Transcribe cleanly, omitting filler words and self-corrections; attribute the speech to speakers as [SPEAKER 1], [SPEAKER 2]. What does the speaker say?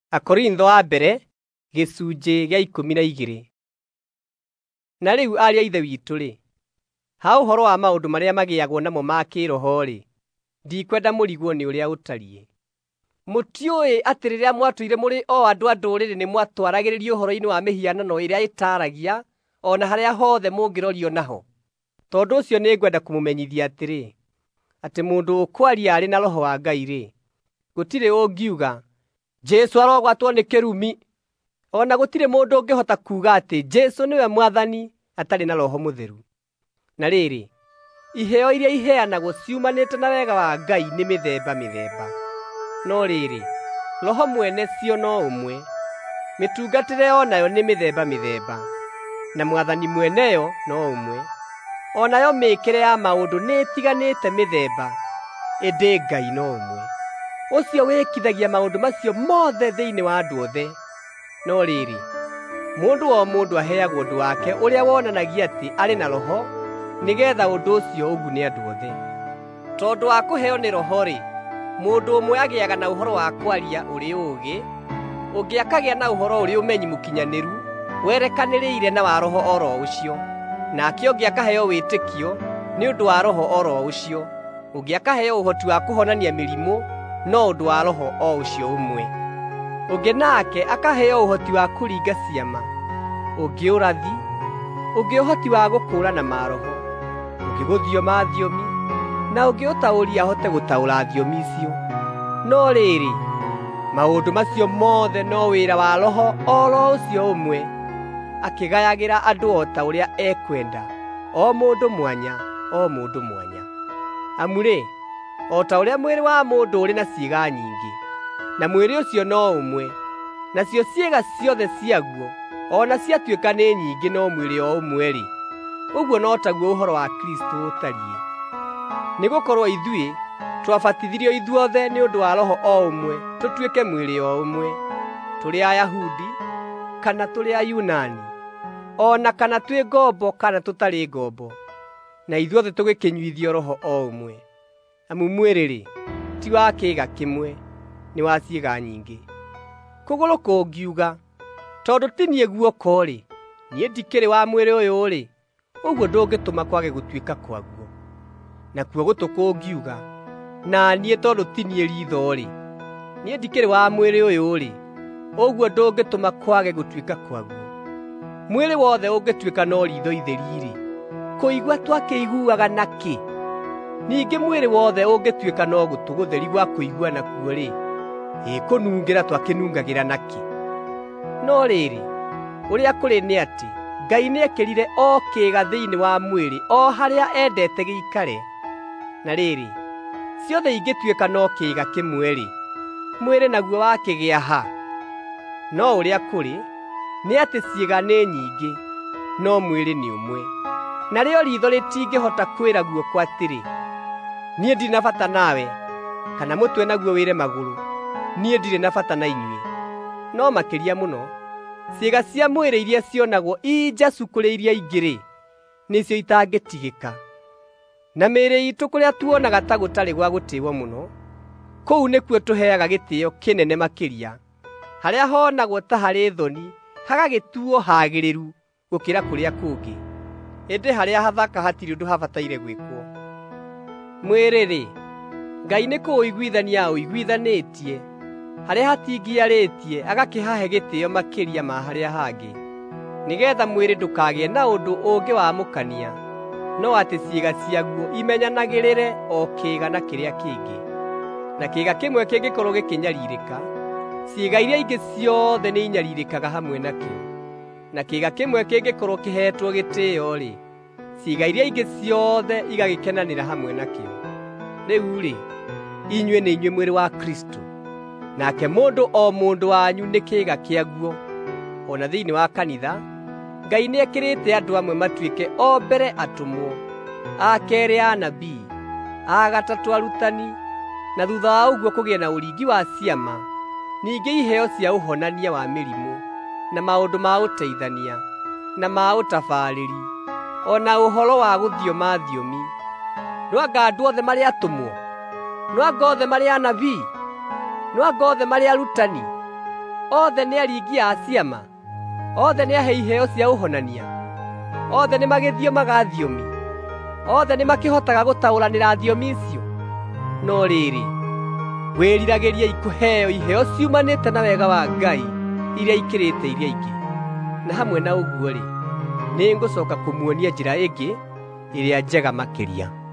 [SPEAKER 1] Akorintho wa mbere gĩcunjĩ gĩa 12. Na rĩu ariũ a Ithe witũ-rĩ, ha ũhoro wa maũndũ marĩa magĩagwo namo ma kĩĩroho-rĩ, ndikwenda mũrigwo nĩ ũrĩa ũtariĩ. Mũtiũĩ atĩ rĩrĩa mwatũire mũrĩ o andũ a ndũrĩrĩ nĩ mwatwaragĩrĩrio ũhoro-inĩ wa mĩhianano ĩrĩa ĩtaaragia, o na harĩa hothe mũngĩrorio naho? Tondũ ũcio nĩngwenda kũmũmenyithia atĩrĩ, atĩ mũndũ ũkwaria arĩ na Roho wa Ngai-rĩ, gũtirĩ ũngiuga, Jesũ arogwatwo nĩ kĩrumi. O na gũtirĩ mũndũ ũngĩhota kuuga atĩ Jesũ nĩwe Mwathani atarĩ na Roho Mũtheru. Na rĩrĩ, iheo iria iheanagwo ciumanĩte na wega wa Ngai nĩ mĩthemba mĩthemba. No rĩrĩ, Roho mwene cio no ũmwe. Mĩtungatĩre o nayo nĩ mĩthemba mĩthemba, na Mwathani mweneyo no ũmwe. O nayo mĩĩkĩre ya maũndũ nĩ ĩtiganĩte mĩthemba, ĩndĩ Ngai no ũmwe. Ũcio wĩkithagia maũndũ macio mothe thĩinĩ wa andũ othe. No rĩrĩ, mũndũ o mũndũ aheagwo ũndũ wake ũrĩa wonanagia atĩ arĩ na Roho, nĩgeetha ũndũ ũcio ũgune andũ othe. Tondũ wa kũheo nĩ Roho-rĩ, mũndũ ũmwe agĩaga na ũhoro wa kwaria ũrĩ ũũgĩ, ũngĩ akagĩa na ũhoro ũrĩ ũmenyi mũkinyanĩru, werekanĩrĩire na wa Roho o ro ũcio, nake ũngĩ akaheo wĩtĩkio nĩ ũndũ wa Roho o ro ũcio, ũngĩ akaheo ũhoti wa kũhonania mĩrimũ no ũndũ wa Roho o ũcio ũmwe, ũngĩ nake akaheo ũhoti wa kũringa ciama, ũngĩ ũrathi, ũngĩ ũhoti wa gũkũũrana maroho, ũngĩ gũthioma thiomi, na ũngĩ ũtaũri ahote gũtaũra thiomi icio. No rĩrĩ, maũndũ macio mothe no wĩra wa Roho o ro ũcio ũmwe, akĩgayagĩra andũ o ta ũrĩa ekwenda, o mũndũ mwanya, o mũndũ mwanya. Amu-rĩ, o ta ũrĩa mwĩrĩ wa mũndũ ũrĩ na ciĩga nyingĩ, na mwĩrĩ ũcio no ũmwe, nacio ciĩga ciothe ciaguo, o na ciatuĩka nĩ nyingĩ no mwĩrĩ o ũmwe-rĩ, ũguo no taguo ũhoro wa Kristũ ũtariĩ. Nĩgũkorwo ithuĩ twabatithirio ithuothe nĩ ũndũ wa Roho o ũmwe tũtuĩke mwĩrĩ o ũmwe, tũrĩ Ayahudi kana tũrĩ Ayunani, o na kana twĩ ngombo kana tũtarĩ ngombo, na ithuothe tũgĩkĩnyuithio Roho o ũmwe. Amu mwĩrĩ-rĩ, ti wa kĩĩga kĩmwe, nĩ wa ciĩga nyingĩ. Kũgũrũ kũngiuga, tondũ ti niĩ guoko-rĩ, niĩ ndikĩrĩ wa mwĩrĩ ũyũ-rĩ, ũguo ndũngĩtũma kwage gũtuĩka kwaguo. Nakuo gũtũ kũngiuga, na niĩ tondũ ti niĩ ritho-rĩ, niĩ ndikĩrĩ wa mwĩrĩ ũyũ-rĩ, ũguo ndũngĩtũma kwage gũtuĩka kwaguo. Mwĩrĩ wothe ũngĩtuĩka no ritho itheri-rĩ, kũigua twakĩiguaga nakĩ? Ningĩ mwĩrĩ wothe ũngĩtuĩka no gũtũ gũtheri gwa kũigua nakuo-rĩ, kũnungĩra twakĩnungagĩra nakĩ? No rĩrĩ, ũrĩa kũrĩ nĩ atĩ Ngai nĩekĩrire o kĩĩga thĩinĩ wa mwĩrĩ o harĩa endete gĩikare. Na rĩrĩ, ciothe ingĩtuĩka no kĩĩga kĩmwe-rĩ, mwĩrĩ naguo wakĩgĩa ha? No ũrĩa kũrĩ nĩ atĩ ciĩga nĩ nyingĩ, no mwĩrĩ nĩ ũmwe. Narĩo ritho rĩtingĩhota kwĩra guoko atĩrĩ, niĩ ndirĩ na bata nawe, kana mũtwe naguo wĩre magũrũ, niĩ ndirĩ na bata na inyuĩ. No makĩria mũno, ciĩga cia mwĩrĩ iria cionagwo injacu kũrĩ iria ingĩ-rĩ, nĩcio itangĩtigĩka. Na mĩĩrĩ itũ kũrĩa tuonaga ta gũtarĩ gwa gũtĩĩo mũno, kũu nĩkuo tũheaga gĩtĩĩo kĩnene makĩria, harĩa honagwo ta harĩ thoni hagagĩtuo haagĩrĩru gũkĩra kũrĩa kũngĩ, ĩndĩ harĩa hathaka hatirĩ ũndũ habataire gwĩkwo. Mwĩrĩ-rĩ, Ngai nĩ kũũiguithania ũiguithanĩtie, harĩa hatingiarĩtie agakĩhahe gĩtĩĩo makĩria ma harĩa hangĩ, nĩgeetha mwĩrĩ ndũkagĩe na ũndũ ũngĩwamũkania, no atĩ ciĩga ciaguo imenyanagĩrĩre o kĩĩga na kĩrĩa kĩngĩ. Na kĩĩga kĩmwe kĩngĩkorwo gĩkĩnyarirĩka, ciĩga iria ingĩ ciothe nĩ inyarirĩkaga hamwe nakĩo. Na kĩĩga kĩmwe kĩngĩkorwo kĩheetwo gĩtĩĩo-rĩ, ciĩga iria ingĩ ciothe igagĩkenanĩra hamwe nakĩo. Rĩu-rĩ, inyuĩ nĩ inyuĩ mwĩrĩ wa Kristũ, nake mũndũ o mũndũ wanyu nĩ kĩĩga kĩaguo. O na thĩinĩ wa kanitha, Ngai nĩekĩrĩte andũ amwe matuĩke o mbere atũmwo, a keerĩ anabii, a gatatũ arutani, na thutha wa ũguo kũgĩe na ũringi wa ciama, ningĩ iheo cia ũhonania wa mĩrimũ, na maũndũ ma ũteithania, na ma ũtabarĩri, o na ũhoro wa gũthioma thiomi. No anga andũ othe marĩ atũmwo? No anga othe marĩ anabii? No anga othe marĩ arutani? Othe nĩ aringi a ciama, othe nĩ ahei iheo cia ũhonania, othe nĩ magĩthiomaga thiomi, othe nĩ makĩhotaga gũtaũranĩra thiomi icio. No rĩrĩ, wĩriragĩriei kũheo iheo ciumanĩte na wega wa Ngai iria ikĩrĩte iria ingĩ. Na hamwe na ũguo-rĩ, nĩngũcooka kũmuonia njĩra ĩngĩ ĩrĩa njega makĩria.